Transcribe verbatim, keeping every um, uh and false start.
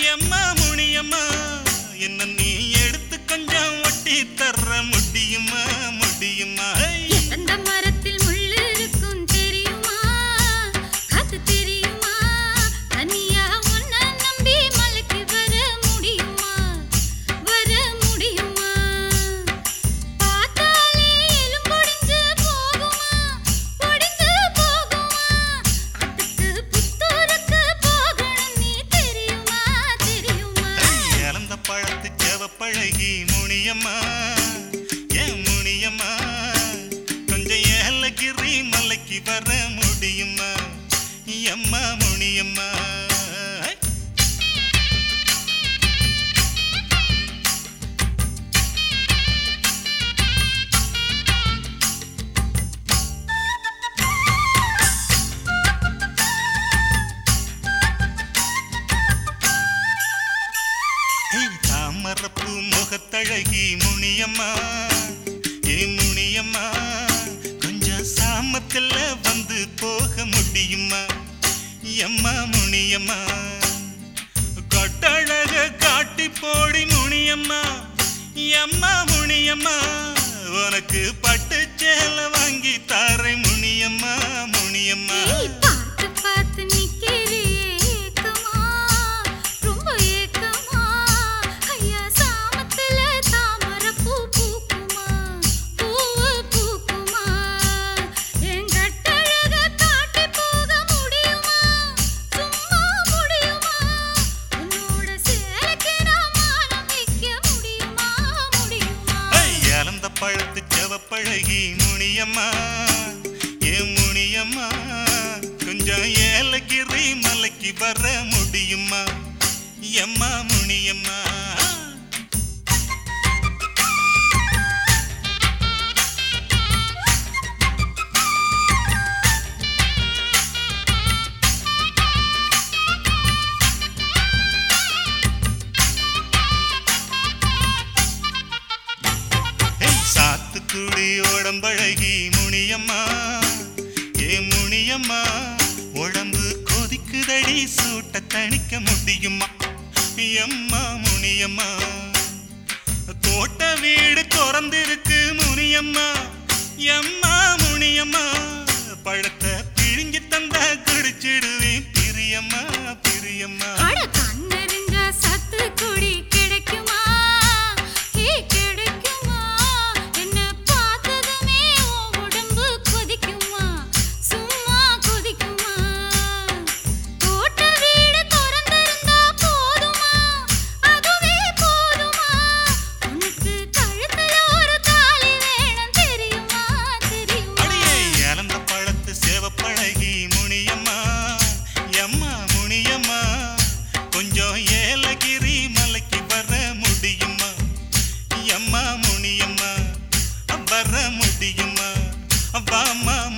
எம்மா முனியம்மா என்ன நீ எடுத்து கொஞ்சம் ஒட்டி தர முடியுமா முடியுமா எந்த மரத்தில் முள்ளு இருக்கும் தெரியுமா அது தெரியுமா தனியா உன்னை நம்பி மலைக்கு வர முடியுமா வர முடியுமா பார்த்தாலே எலும்பொடிஞ்சு போகுமா ஒடிஞ்சு போகுமா அதுக்கு புத்தூருக்கு போகணும் நீ தெரியுமா தெரியுமா இழந்த பழத்து செவப்பழகி முனியம்மா ஏன் முனியம்மா கொஞ்சம் ஏலகிரி மலைக்கு வர முடியுமா எம்மா முனியம்மா தாமரப்பூ முகத்தழகி முனியம்மா ஏ முனியம்மா கொஞ்சம் சாமத்துல வந்து போக முடியுமா எம்மா முனியம்மா கொட்டழக காட்டி போடி முனியம்மா எம்மா முனியம்மா உனக்கு பட்டு சேலை வாங்கி தாரை முனியம்மா முனியம்மா பார்த்து பார்த்து நிக்கிறியே ஏக்கமா ரொம்ப ஏக்கமா ஐயா சாமத்துல தாமரை பூ பூக்குமா பூவு பூக்குமா என் கட்டழக காட்டி போக முடியுமா சும்மா முடியுமா உன்னோட சேலைக்கு நான் மானம் வைக்க முடியுமா முடியுமா இழந்த பழத்து செவப்பழகி முனியம்மா ஏ முனியம்மா கொஞ்சம் ஏலகிரி மலைக்கு வர முடியுமா எம்மா முனியம்மா சாத்துக்குடி உடம்பழகி முனியம்மா ஏ முனியம்மா உடம்பு கொதிக்குதடி சூட்ட தணிக்க முடியுமா எம்மா முனியம்மா தோட்ட வீடு திறந்திருக்கு முனியம்மா எம்மா முனியம்மா பழத்தை பிழிஞ்சு தந்தா குடிச்சிடுவேன் பிரியம்மா பிரியம்மா அட கண்ணெறிஞ்ச சத்து குடி கிடைக்குமா ஏ கிடைக்குமா என்ன பார்த்ததுமே உன் உடம்பு கொதிக்குமா சும்மா கொதிக்குமா தோட்ட வீடு திறந்திருந்தா போதுமா அதுவே போதுமா உனக்கு கழுத்துல ஒரு தாலி வேணும் தெரியுமா தெரியுமா அடியே இழந்த பழத்து சேவப்பழகி முனியம்மா எம்மா முனியம்மா கொஞ்சம் ஏலகிரி மலைக்கு வர முடியுமா எம்மா முனியம்மா வர முடியுமா வாமா